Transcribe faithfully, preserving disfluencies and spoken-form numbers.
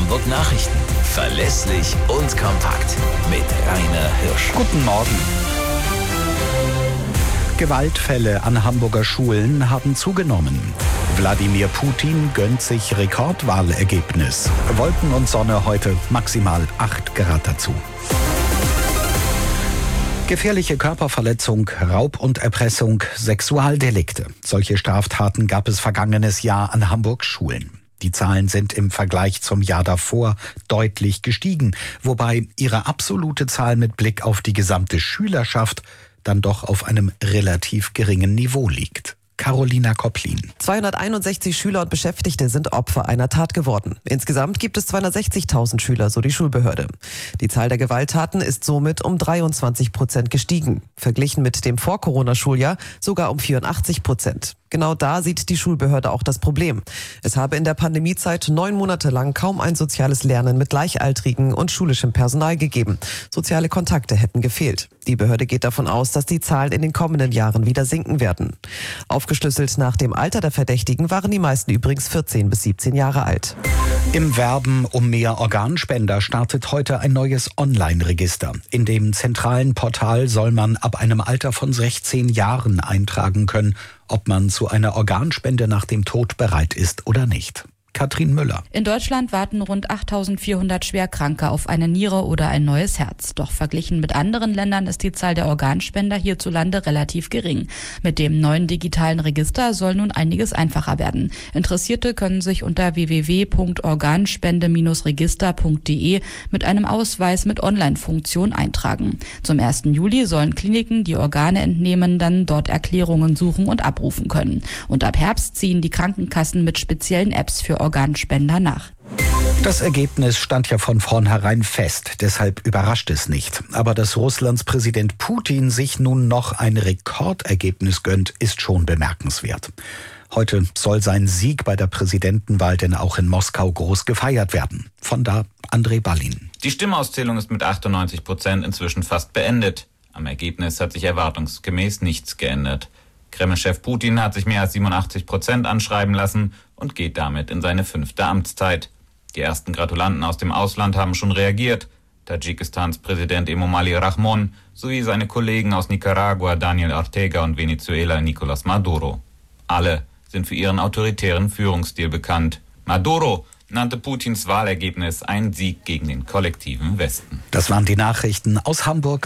Hamburg Nachrichten. Verlässlich und kompakt. Mit Rainer Hirsch. Guten Morgen. Gewaltfälle an Hamburger Schulen haben zugenommen. Wladimir Putin gönnt sich Rekordwahlergebnis. Wolken und Sonne heute, maximal acht Grad dazu. Gefährliche Körperverletzung, Raub und Erpressung, Sexualdelikte. Solche Straftaten gab es vergangenes Jahr an Hamburgs Schulen. Die Zahlen sind im Vergleich zum Jahr davor deutlich gestiegen, wobei ihre absolute Zahl mit Blick auf die gesamte Schülerschaft dann doch auf einem relativ geringen Niveau liegt. Carolina Kopplin. zweihunderteinundsechzig Schüler und Beschäftigte sind Opfer einer Tat geworden. Insgesamt gibt es zweihundertsechzigtausend Schüler, so die Schulbehörde. Die Zahl der Gewalttaten ist somit um dreiundzwanzig Prozent gestiegen. Verglichen mit dem Vor-Corona-Schuljahr sogar um vierundachtzig Prozent. Genau da sieht die Schulbehörde auch das Problem. Es habe in der Pandemiezeit neun Monate lang kaum ein soziales Lernen mit Gleichaltrigen und schulischem Personal gegeben. Soziale Kontakte hätten gefehlt. Die Behörde geht davon aus, dass die Zahlen in den kommenden Jahren wieder sinken werden. Aufgeschlüsselt nach dem Alter der Verdächtigen waren die meisten übrigens vierzehn bis siebzehn Jahre alt. Im Werben um mehr Organspender startet heute ein neues Online-Register. In dem zentralen Portal soll man ab einem Alter von sechzehn Jahren eintragen können, ob man zu einer Organspende nach dem Tod bereit ist oder nicht. Katrin Müller. In Deutschland warten rund achttausendvierhundert Schwerkranke auf eine Niere oder ein neues Herz. Doch verglichen mit anderen Ländern ist die Zahl der Organspender hierzulande relativ gering. Mit dem neuen digitalen Register soll nun einiges einfacher werden. Interessierte können sich unter w w w punkt organspende register punkt de mit einem Ausweis mit Online-Funktion eintragen. Zum ersten Juli sollen Kliniken, die Organe entnehmen, dann dort Erklärungen suchen und abrufen können. Und ab Herbst ziehen die Krankenkassen mit speziellen Apps für Organspender nach. Das Ergebnis stand ja von vornherein fest, deshalb überrascht es nicht. Aber dass Russlands Präsident Putin sich nun noch ein Rekordergebnis gönnt, ist schon bemerkenswert. Heute soll sein Sieg bei der Präsidentenwahl denn auch in Moskau groß gefeiert werden. Von da Andrei Ballin. Die Stimmauszählung ist mit achtundneunzig Prozent inzwischen fast beendet. Am Ergebnis hat sich erwartungsgemäß nichts geändert. Kreml-Chef Putin hat sich mehr als siebenundachtzig Prozent anschreiben lassen und geht damit in seine fünfte Amtszeit. Die ersten Gratulanten aus dem Ausland haben schon reagiert. Tadschikistans Präsident Emomali Rahmon sowie seine Kollegen aus Nicaragua Daniel Ortega und Venezuela Nicolás Maduro. Alle sind für ihren autoritären Führungsstil bekannt. Maduro nannte Putins Wahlergebnis einen Sieg gegen den kollektiven Westen. Das waren die Nachrichten aus Hamburg.